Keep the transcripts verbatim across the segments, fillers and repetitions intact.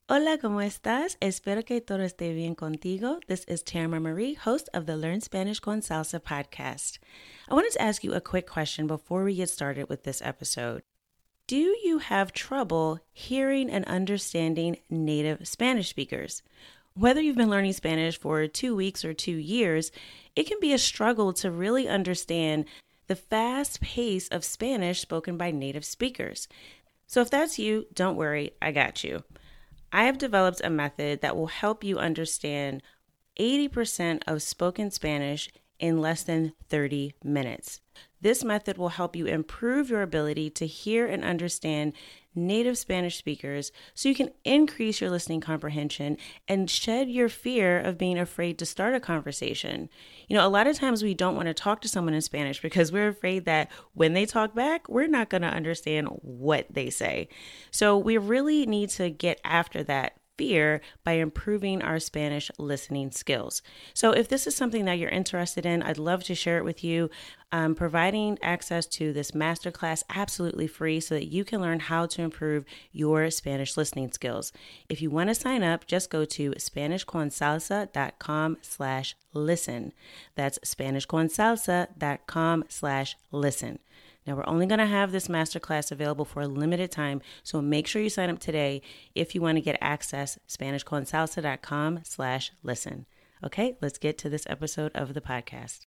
Hola, ¿cómo estás? Espero que todo esté bien contigo. This is Tamara Marie, host of the Learn Spanish con Salsa podcast. I wanted to ask you a quick question before we get started with this episode. Do you have trouble hearing and understanding native Spanish speakers? Whether you've been learning Spanish for two weeks or two years, it can be a struggle to really understand the fast pace of Spanish spoken by native speakers. So if that's you, don't worry, I got you. I have developed a method that will help you understand eighty percent of spoken Spanish in less than thirty minutes. This method will help you improve your ability to hear and understand native Spanish speakers so you can increase your listening comprehension and shed your fear of being afraid to start a conversation. You know, a lot of times we don't want to talk to someone in Spanish because we're afraid that when they talk back, we're not going to understand what they say. So we really need to get after that fear by improving our Spanish listening skills. So if this is something that you're interested in, I'd love to share it with you. I'm providing access to this masterclass absolutely free so that you can learn how to improve your Spanish listening skills. If you want to sign up, just go to SpanishConSalsa.com slash listen. That's SpanishConSalsa.com slash listen. Now, we're only going to have this masterclass available for a limited time, so make sure you sign up today if you want to get access, SpanishConSalsa.com slash listen. Okay, let's get to this episode of the podcast.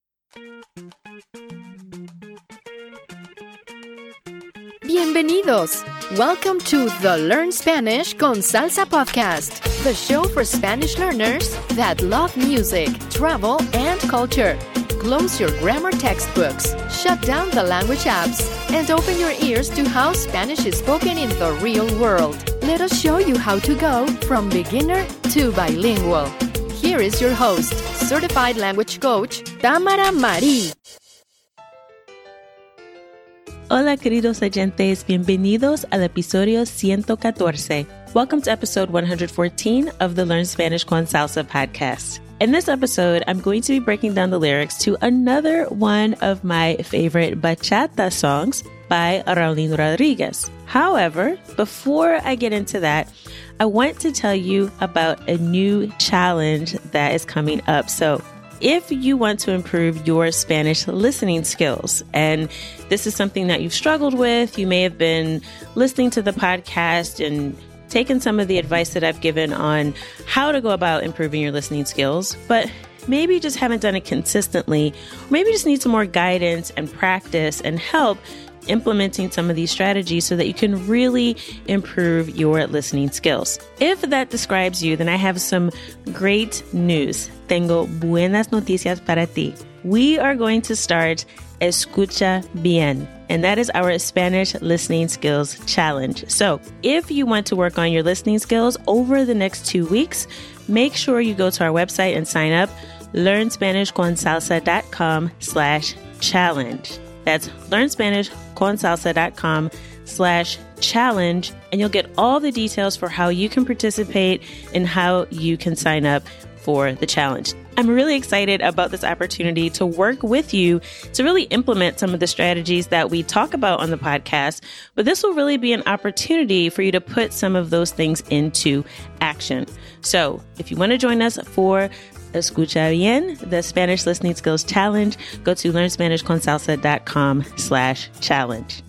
Bienvenidos! Welcome to the Learn Spanish con Salsa podcast, the show for Spanish learners that love music, travel, and culture. Close your grammar textbooks, shut down the language apps, and open your ears to how Spanish is spoken in the real world. Let us show you how to go from beginner to bilingual. Here is your host, certified language coach, Tamara Marie. Hola, queridos oyentes. Bienvenidos al episodio ciento catorce. Welcome to episode one hundred fourteen of the Learn Spanish con Salsa podcast. In this episode, I'm going to be breaking down the lyrics to another one of my favorite bachata songs by Raulín Rodriguez. However, before I get into that, I want to tell you about a new challenge that is coming up. So if you want to improve your Spanish listening skills, and this is something that you've struggled with, you may have been listening to the podcast and taken some of the advice that I've given on how to go about improving your listening skills, but maybe you just haven't done it consistently, or maybe you just need some more guidance and practice and help implementing some of these strategies so that you can really improve your listening skills. If that describes you, then I have some great news. Tengo buenas noticias para ti. We are going to start Escucha Bien, and that is our Spanish listening skills challenge. So if you want to work on your listening skills over the next two weeks, make sure you go to our website and sign up, LearnSpanishConSalsa.com slash challenge. That's LearnSpanishConSalsa.com slash challenge, and you'll get all the details for how you can participate and how you can sign up for the challenge. I'm really excited about this opportunity to work with you to really implement some of the strategies that we talk about on the podcast, but this will really be an opportunity for you to put some of those things into action. So if you want to join us for Escucha Bien, the Spanish Listening Skills Challenge, go to LearnSpanishConSalsa.com slash challenge.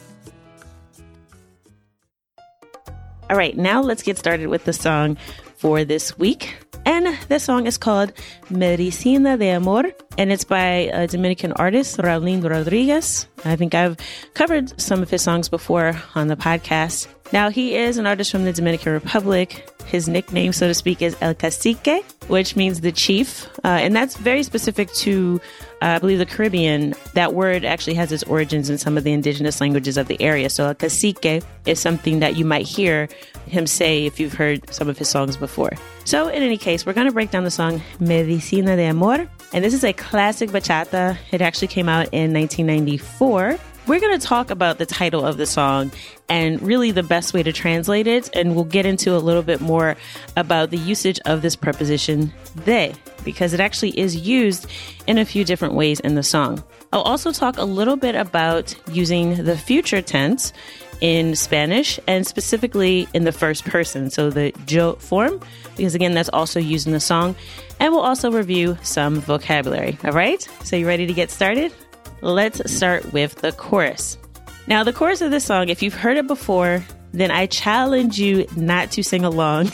All right, now let's get started with the song for this week. And the song is called Medicina de Amor, and it's by a Dominican artist, Raulín Rodriguez. I think I've covered some of his songs before on the podcast. Now, he is an artist from the Dominican Republic. His nickname, so to speak, is El Cacique, which means the chief. Uh, and that's very specific to, uh, I believe, the Caribbean. That word actually has its origins in some of the indigenous languages of the area. So El Cacique is something that you might hear him say if you've heard some of his songs before. So in any case, we're going to break down the song Medicina de Amor. And this is a classic bachata. It actually came out in nineteen ninety-four. We're going to talk about the title of the song and really the best way to translate it. And we'll get into a little bit more about the usage of this preposition de, because it actually is used in a few different ways in the song. I'll also talk a little bit about using the future tense in Spanish, and specifically in the first person, so the yo form, because again, that's also used in the song. And we'll also review some vocabulary. All right? So you ready to get started? Let's start with the chorus. Now, the chorus of this song, if you've heard it before, then I challenge you not to sing along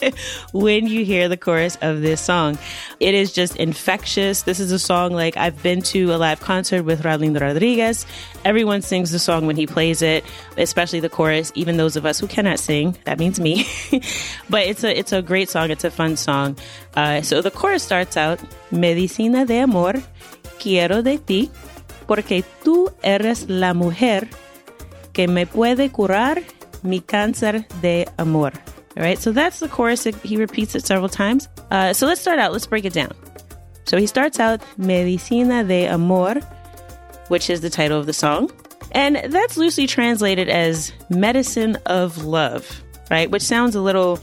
when you hear the chorus of this song. It is just infectious. This is a song like I've been to a live concert with Raulindo Rodriguez. Everyone sings the song when he plays it, especially the chorus, even those of us who cannot sing. That means me. But it's a it's a great song. It's a fun song. Uh, so the chorus starts out, Medicina de amor, quiero de ti, porque tú eres la mujer que me puede curar mi cáncer de amor. All right, so that's the chorus. He repeats it several times. Uh, so let's start out. Let's break it down. So he starts out, Medicina de amor, which is the title of the song. And that's loosely translated as medicine of love, right? Which sounds a little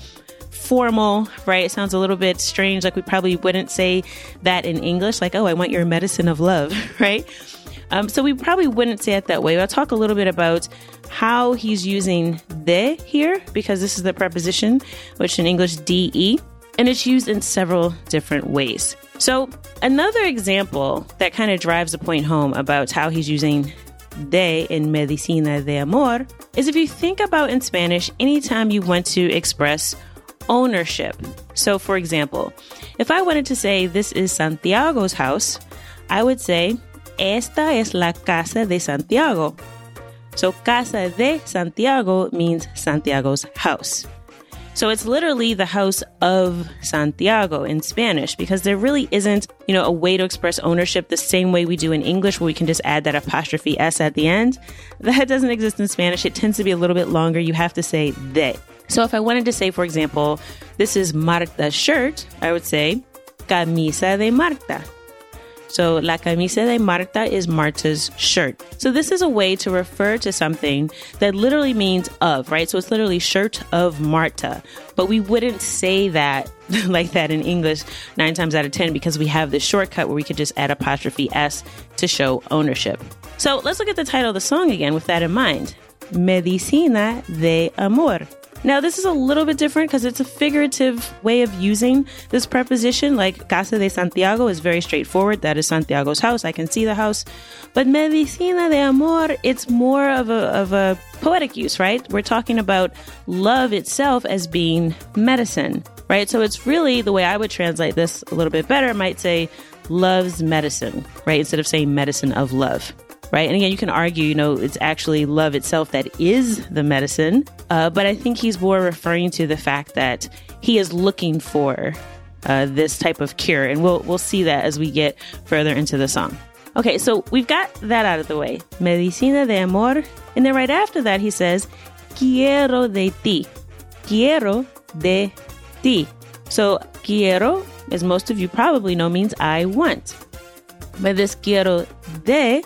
formal, right? It sounds a little bit strange. Like we probably wouldn't say that in English, like, oh, I want your medicine of love, right? Um, so we probably wouldn't say it that way. I'll talk a little bit about how he's using de here, because this is the preposition, which in English, de, and it's used in several different ways. So another example that kind of drives the point home about how he's using de in Medicina de amor is if you think about in Spanish, anytime you want to express ownership. So for example, if I wanted to say this is Santiago's house, I would say, esta es la casa de Santiago. So casa de Santiago means Santiago's house. So it's literally the house of Santiago in Spanish, because there really isn't, you know, a way to express ownership the same way we do in English, where we can just add that apostrophe S at the end. That doesn't exist in Spanish. It tends to be a little bit longer. You have to say de. So if I wanted to say, for example, this is Marta's shirt, I would say camisa de Marta. So la camisa de Marta is Marta's shirt. So this is a way to refer to something that literally means of, right? So it's literally shirt of Marta. But we wouldn't say that like that in English nine times out of ten, because we have this shortcut where we could just add apostrophe S to show ownership. So let's look at the title of the song again with that in mind. Medicina de amor. Now, this is a little bit different because it's a figurative way of using this preposition. Like Casa de Santiago is very straightforward. That is Santiago's house. I can see the house. But Medicina de amor, it's more of a, of a poetic use, right? We're talking about love itself as being medicine, right? So it's really, the way I would translate this a little bit better, might say love's medicine, right? Instead of saying medicine of love. Right. And again, you can argue, you know, it's actually love itself that is the medicine. Uh, but I think he's more referring to the fact that he is looking for uh, this type of cure. And we'll we'll see that as we get further into the song. OK, so we've got that out of the way. Medicina de amor. And then right after that, he says, quiero de ti. Quiero de ti. So quiero, as most of you probably know, means I want. But this quiero de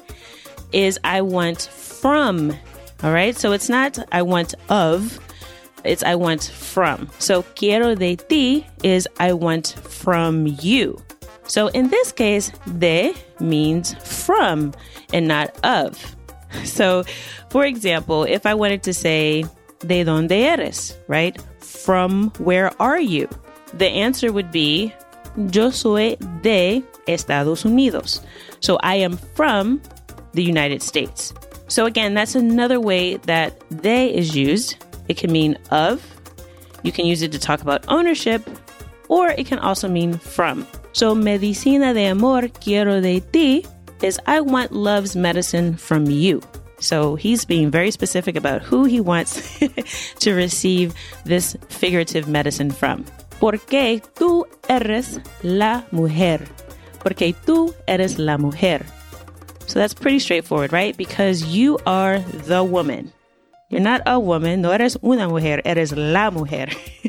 is I want from, all right? So it's not I want of, it's I want from. So quiero de ti is I want from you. So in this case, de means from and not of. So for example, if I wanted to say, ¿de dónde eres? Right? From where are you? The answer would be, yo soy de Estados Unidos. So I am from the United States. So again, that's another way that de is used. It can mean of. You can use it to talk about ownership, or it can also mean from. So medicina de amor quiero de ti is I want love's medicine from you. So he's being very specific about who he wants to receive this figurative medicine from. Porque tú eres la mujer. Porque tú eres la mujer. So that's pretty straightforward, right? Because you are the woman. You're not a woman. No eres una mujer. Eres la mujer.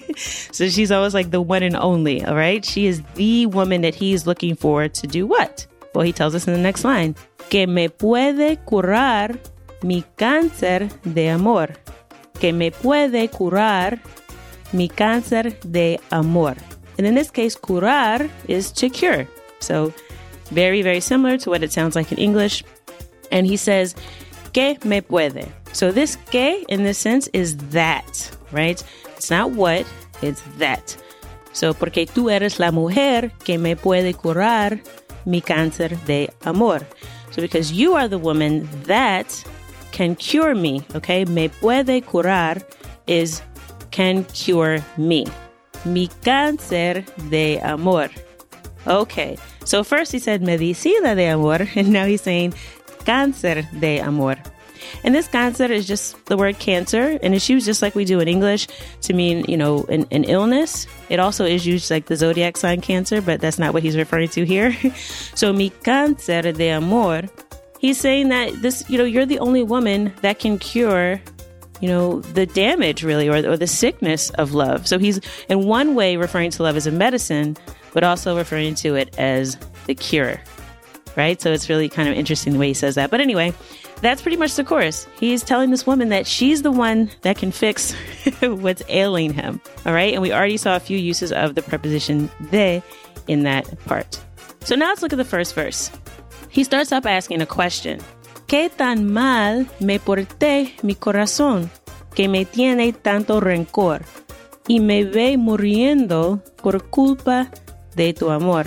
So she's always like the one and only, all right? She is the woman that he's looking for to do what? Well, he tells us in the next line. Que me puede curar mi cáncer de amor. Que me puede curar mi cáncer de amor. And in this case, curar is to cure. So very, very similar to what it sounds like in English. And he says, que me puede. So this que in this sense is that, right? It's not what, it's that. So, porque tú eres la mujer que me puede curar mi cáncer de amor. So because you are the woman that can cure me, okay? Me puede curar is can cure me. Mi cáncer de amor. Okay, so first he said medicina de amor, and now he's saying cáncer de amor. And this cáncer is just the word cancer, and it's used just like we do in English to mean, you know, an, an illness. It also is used like the zodiac sign Cancer, but that's not what he's referring to here. So mi cáncer de amor, he's saying that this, you know, you're the only woman that can cure, you know, the damage really, or, or the sickness of love. So he's in one way referring to love as a medicine, but also referring to it as the cure, right? So it's really kind of interesting the way he says that. But anyway, that's pretty much the chorus. He's telling this woman that she's the one that can fix what's ailing him, all right? And we already saw a few uses of the preposition de in that part. So now let's look at the first verse. He starts up asking a question. ¿Qué tan mal me porté mi corazón que me tiene tanto rencor y me ve muriendo por culpa de tu amor?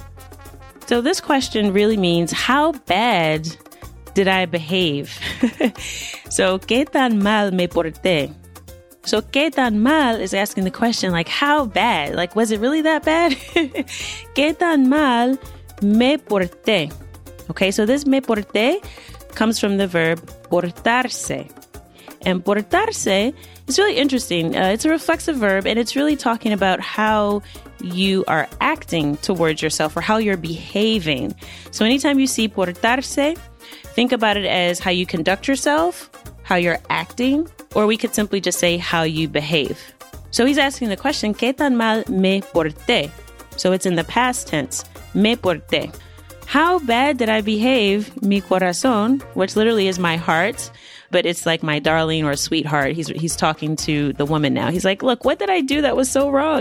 So this question really means, how bad did I behave? So, ¿qué tan mal me porté? So, ¿qué tan mal is asking the question, like, how bad? Like, was it really that bad? ¿Qué tan mal me porté? Okay, so this me porté comes from the verb portarse. And portarse is really interesting. Uh, it's a reflexive verb, and it's really talking about how you are acting towards yourself or how you're behaving. So anytime you see portarse, think about it as how you conduct yourself, how you're acting, or we could simply just say how you behave. So he's asking the question, ¿Qué tan mal me porté? So it's in the past tense, me porté. How bad did I behave, mi corazón, which literally is my heart, but it's like my darling or sweetheart. He's he's talking to the woman now. He's like, look, what did I do that was so wrong?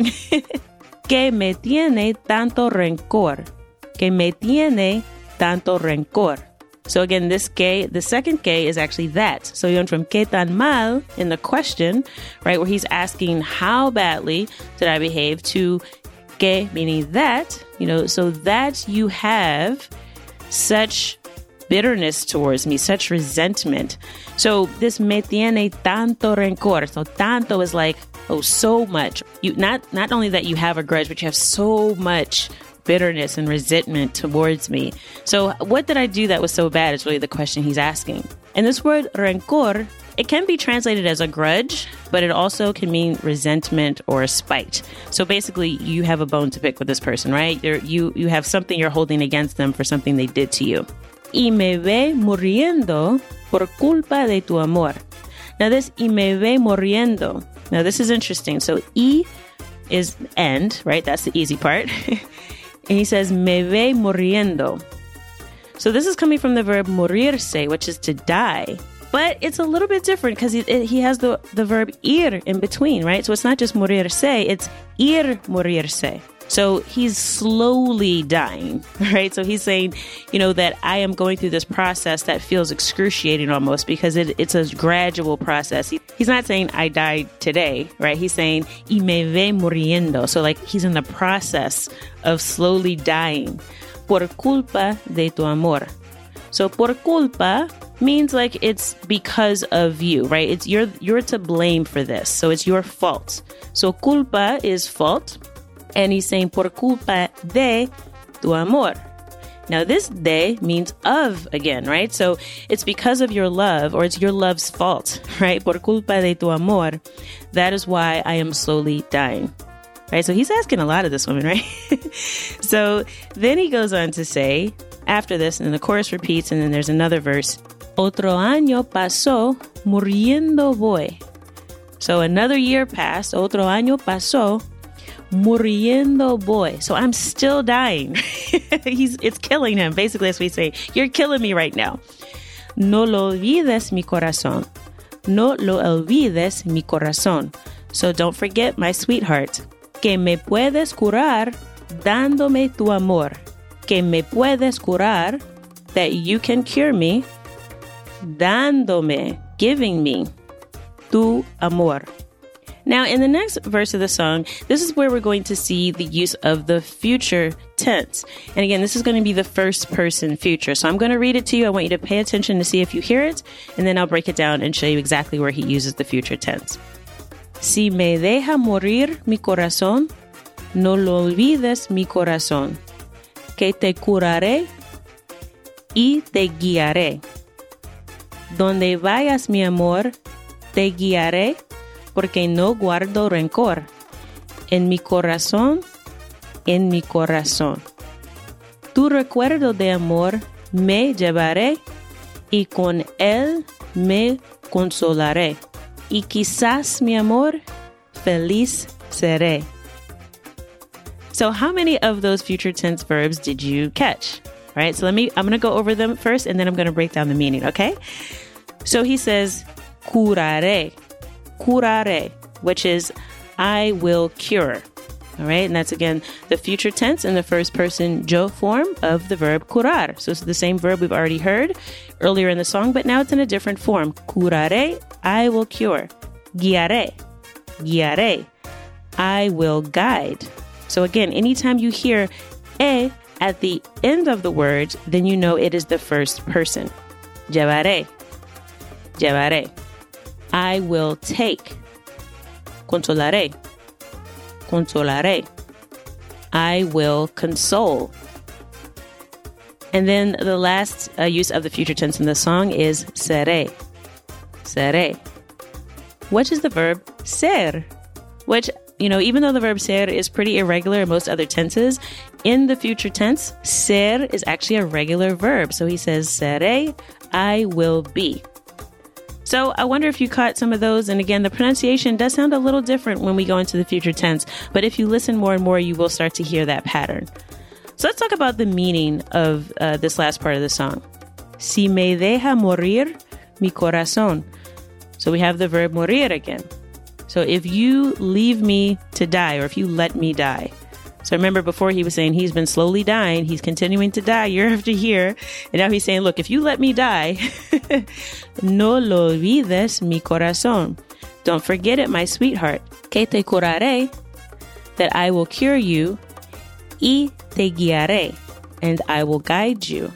Que me tiene tanto rencor. Que me tiene tanto rencor. So again, this que, the second que is actually that. So you went from que tan mal in the question, right, where he's asking how badly did I behave, to que, meaning that, you know, so that you have such bitterness towards me, such resentment. So this me tiene tanto rencor. So tanto is like, oh, so much. You not not only that you have a grudge, but you have so much bitterness and resentment towards me. So what did I do that was so bad is really the question he's asking. And this word rencor, it can be translated as a grudge, but it also can mean resentment or spite. So basically, you have a bone to pick with this person, right? You're, you you have something you're holding against them for something they did to you. Y me ve muriendo por culpa de tu amor. Now this y me ve muriendo. Now this is interesting. So y is end, right? That's the easy part. And he says, me ve muriendo. So this is coming from the verb morirse, which is to die. But it's a little bit different because he, he has the, the verb ir in between, right? So it's not just morirse, it's ir morirse. So he's slowly dying, right? So he's saying, you know, that I am going through this process that feels excruciating almost because it, it's a gradual process. He, he's not saying I died today, right? He's saying, y me ve muriendo. So like he's in the process of slowly dying. Por culpa de tu amor. So por culpa means like it's because of you, right? It's you're you're to blame for this. So it's your fault. So culpa is fault. And he's saying, por culpa de tu amor. Now, this de means of again, right? So it's because of your love, or it's your love's fault, right? Por culpa de tu amor. That is why I am slowly dying, right? So he's asking a lot of this woman, right? So then he goes on to say, after this, and the chorus repeats, and then there's another verse. Otro año pasó, muriendo voy. So another year passed, otro año pasó, muriendo voy. So I'm still dying. He's it's killing him. Basically, that's what he's saying. You're killing me right now. No lo olvides mi corazón. No lo olvides mi corazón. So don't forget my sweetheart. Que me puedes curar dándome tu amor. Que me puedes curar, that you can cure me dándome, giving me, tu amor. Now, in the next verse of the song, this is where we're going to see the use of the future tense. And again, this is going to be the first person future. So I'm going to read it to you. I want you to pay attention to see if you hear it, and then I'll break it down and show you exactly where he uses the future tense. Si me deja morir mi corazón, no lo olvides mi corazón, que te curaré y te guiaré. Donde vayas mi amor, te guiaré, porque no guardo rencor. En mi corazón, en mi corazón. Tu recuerdo de amor me llevaré y con él me consolaré. Y quizás mi amor, feliz seré. So how many of those future tense verbs did you catch? All right, so let me, I'm going to go over them first and then I'm going to break down the meaning, okay? So he says, curaré. Curaré, which is I will cure. All right, and that's again the future tense in the first person yo form of the verb curar. So it's the same verb we've already heard earlier in the song, but now it's in a different form. Curaré, I will cure. Guiaré, guiaré, I will guide. So again, anytime you hear e at the end of the word, then you know it is the first person. Llevaré, llevaré. I will take. Consolaré. Consolaré. I will console. And then the last uh, use of the future tense in the song is seré. Seré. Which is the verb ser. Which, you know, even though the verb ser is pretty irregular in most other tenses, in the future tense, ser is actually a regular verb. So he says, seré, I will be. So I wonder if you caught some of those. And again, the pronunciation does sound a little different when we go into the future tense. But if you listen more and more, you will start to hear that pattern. So let's talk about the meaning of uh, this last part of the song. Si me deja morir mi corazón. So we have the verb morir again. So if you leave me to die, or if you let me die. So remember before he was saying he's been slowly dying. He's continuing to die year after year. And now he's saying, look, if you let me die, no lo olvides mi corazón. Don't forget it, my sweetheart. Que te curaré, that I will cure you. Y te guiaré, and I will guide you.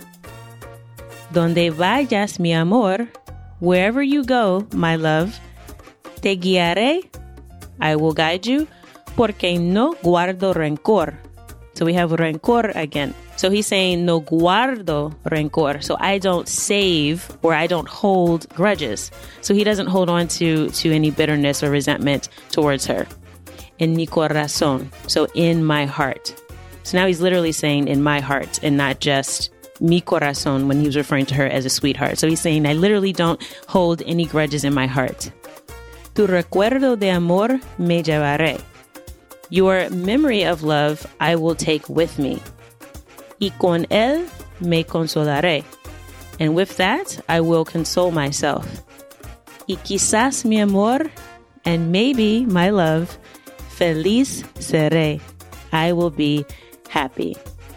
Donde vayas, mi amor, wherever you go, my love, te guiaré, I will guide you. Porque no guardo rencor. So we have rencor again. So he's saying no guardo rencor. So I don't save or I don't hold grudges. So he doesn't hold on to, to any bitterness or resentment towards her. En mi corazón. So in my heart. So now he's literally saying in my heart and not just mi corazón when he was referring to her as a sweetheart. So he's saying I literally don't hold any grudges in my heart. Tu recuerdo de amor me llevaré. Your memory of love I will take with me. Y con él me consolaré. And with that, I will console myself. Y quizás mi amor, and maybe my love, feliz seré. I will be happy.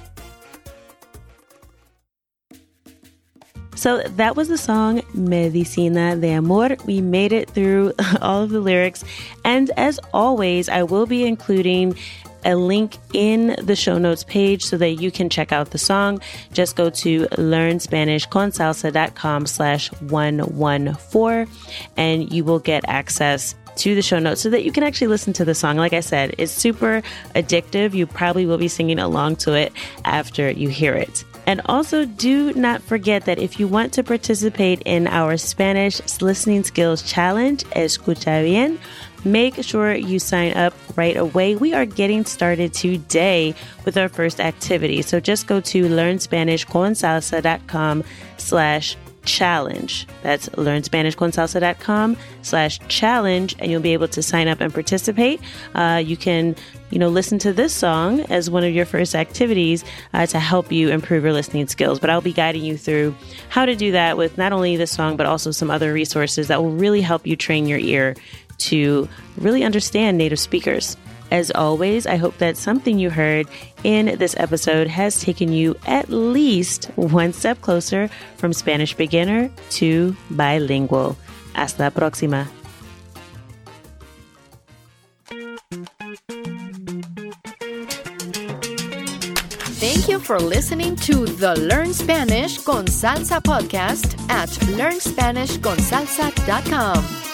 So that was the song Medicina de Amor. We made it through all of the lyrics. And as always, I will be including a link in the show notes page so that you can check out the song. Just go to learnspanishconsalsa.com slash 114 and you will get access to the show notes so that you can actually listen to the song. Like I said, it's super addictive. You probably will be singing along to it after you hear it. And also, do not forget that if you want to participate in our Spanish Listening Skills Challenge, Escucha Bien, make sure you sign up right away. We are getting started today with our first activity. So just go to learnspanishconsalsa.com slash challenge. That's learnspanishconsalsa.com slash challenge, and you'll be able to sign up and participate. Uh, you can, you know, listen to this song as one of your first activities uh, to help you improve your listening skills. But I'll be guiding you through how to do that with not only this song, but also some other resources that will really help you train your ear to really understand native speakers. As always, I hope that something you heard in this episode has taken you at least one step closer from Spanish beginner to bilingual. Hasta la próxima. Thank you for listening to the Learn Spanish con Salsa podcast at learn spanish con salsa dot com.